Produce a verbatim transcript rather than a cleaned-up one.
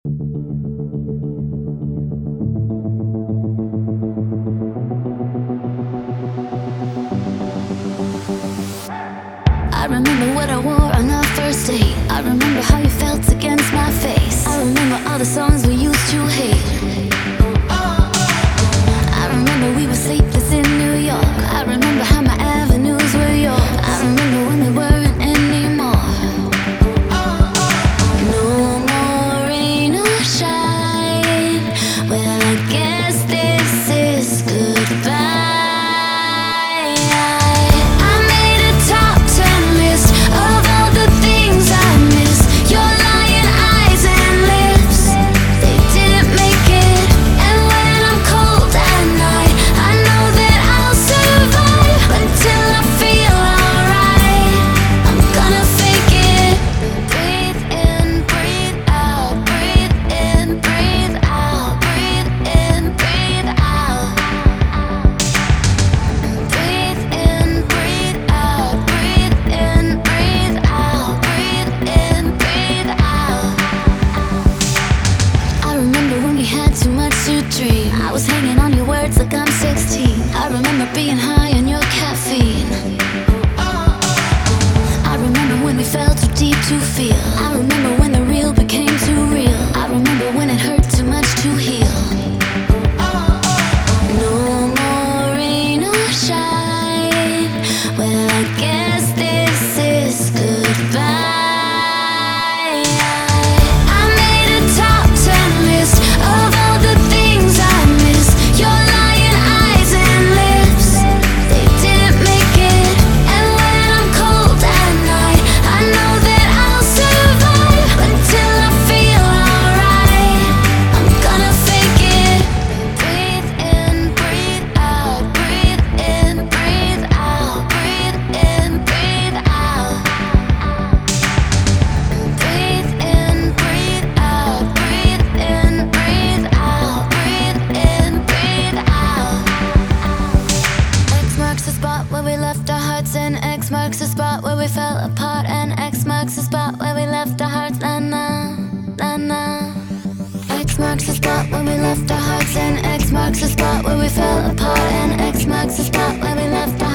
I remember what I wore on our first date. I remember how you felt against my face. I remember all the songs we used to hate. I remember we were sleepless in New York. I remember how my avenues were yours. I remember when they weren't anymore. No more rain or shine. Well, I guess this is goodbye. I was hanging on your words like I'm sixteen. I remember being high on your caffeine. I remember when we fell too deep to feel. I remember when the real became too real. I remember when it hurt too much to heal. No more rain or shine. Well, I guess this is goodbye. Where we left our hearts, and X marks the spot where we fell apart, and X marks the spot where we left our hearts. Na na, na na. X marks the spot where we left our hearts, and X marks the spot where we fell apart, and X marks the spot where we left our